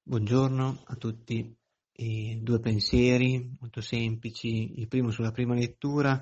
Buongiorno a tutti. Due pensieri molto semplici. Il primo sulla prima lettura,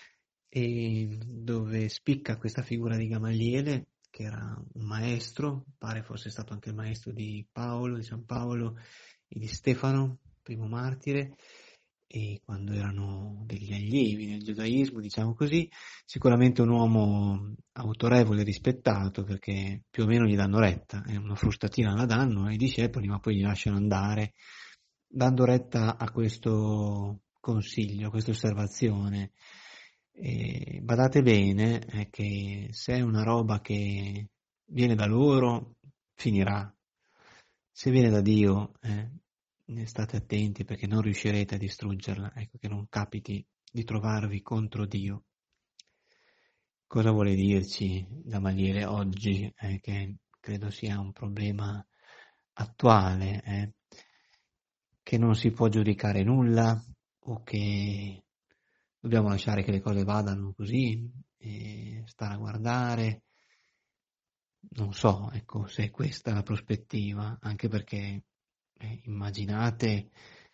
dove spicca questa figura di Gamaliele, che era un maestro, pare fosse stato anche il maestro di Paolo, di San Paolo e di Stefano, primo martire, e quando erano degli allievi nel giudaismo, diciamo così. Sicuramente un uomo autorevole e rispettato, perché più o meno gli danno retta, una frustatina la danno ai discepoli, ma poi li lasciano andare, dando retta a questo consiglio, a questa osservazione. Badate bene, che se è una roba che viene da loro, finirà. Se viene da Dio, state attenti, perché non riuscirete a distruggerla, ecco, che non capiti di trovarvi contro Dio. Cosa vuole dirci Gamaliele oggi, che credo sia un problema attuale, che non si può giudicare nulla, o che dobbiamo lasciare che le cose vadano così e stare a guardare? Non so, ecco, se è questa la prospettiva, anche perché immaginate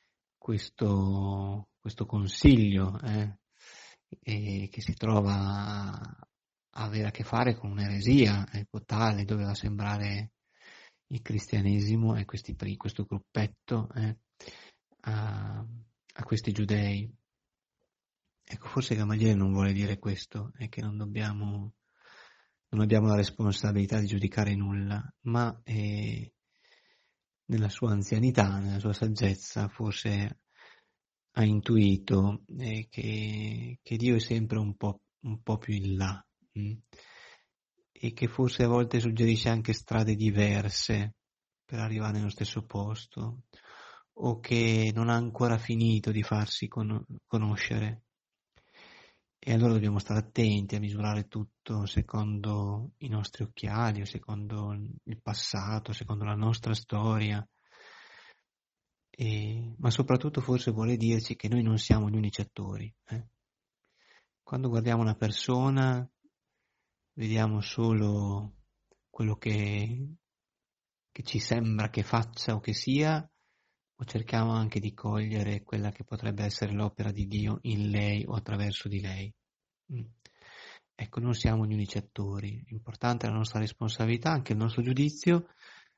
questo consiglio, che si trova a avere a che fare con un'eresia, ecco, tale, doveva sembrare il cristianesimo e questo gruppetto, a questi giudei. Ecco, forse Gamaliele non vuole dire questo, è che non abbiamo la responsabilità di giudicare nulla, ma nella sua anzianità, nella sua saggezza, forse ha intuito che Dio è sempre un po' più in là, e che forse a volte suggerisce anche strade diverse per arrivare nello stesso posto, o che non ha ancora finito di farsi conoscere. E allora dobbiamo stare attenti a misurare tutto secondo i nostri occhiali, o secondo il passato, secondo la nostra storia. Ma soprattutto forse vuole dirci che noi non siamo gli unici attori. Quando guardiamo una persona, vediamo solo quello che ci sembra che faccia o che sia, o cerchiamo anche di cogliere quella che potrebbe essere l'opera di Dio in lei o attraverso di lei. Ecco, non siamo gli unici attori, importante è la nostra responsabilità, anche il nostro giudizio,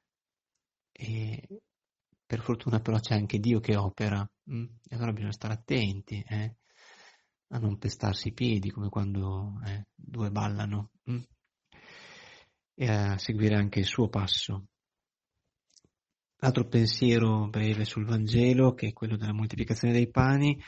e per fortuna però c'è anche Dio che opera, e allora bisogna stare attenti a non pestarsi i piedi come quando due ballano, e a seguire anche il suo passo. Altro pensiero breve sul Vangelo, che è quello della moltiplicazione dei pani,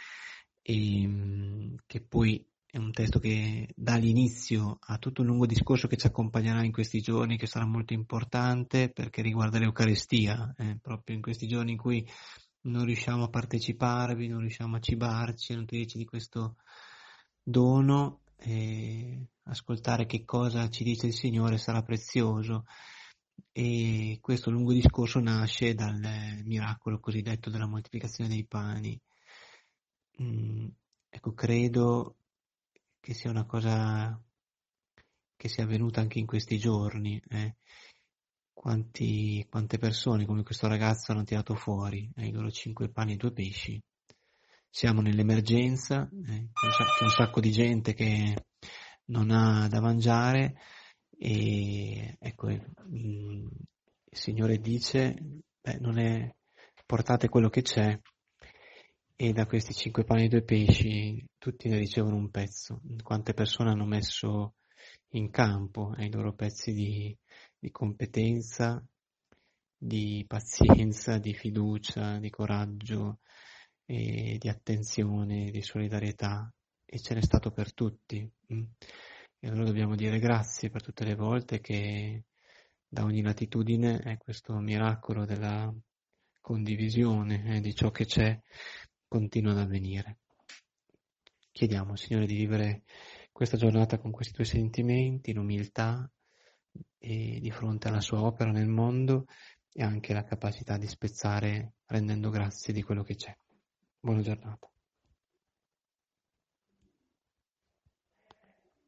che poi è un testo che dà l'inizio a tutto un lungo discorso che ci accompagnerà in questi giorni, che sarà molto importante perché riguarda l'Eucaristia, proprio in questi giorni in cui non riusciamo a parteciparvi, non riusciamo a cibarci, a nutrirci di questo dono, ascoltare che cosa ci dice il Signore sarà prezioso. E questo lungo discorso nasce dal miracolo cosiddetto della moltiplicazione dei pani. Ecco, credo che sia una cosa che sia avvenuta anche in questi giorni. Quante persone come questo ragazzo hanno tirato fuori i loro 5 pani e 2 pesci. Siamo nell'emergenza, c'è un sacco di gente che non ha da mangiare, e ecco, il Signore dice, portate quello che c'è, e da questi 5 pani e 2 pesci tutti ne ricevono un pezzo. Quante persone hanno messo in campo i loro pezzi di competenza, di pazienza, di fiducia, di coraggio, e di attenzione, di solidarietà, e ce n'è stato per tutti. E allora dobbiamo dire grazie per tutte le volte che da ogni latitudine questo miracolo della condivisione di ciò che c'è continua ad avvenire. Chiediamo, Signore, di vivere questa giornata con questi tuoi sentimenti, in umiltà, e di fronte alla sua opera nel mondo, e anche la capacità di spezzare rendendo grazie di quello che c'è. Buona giornata.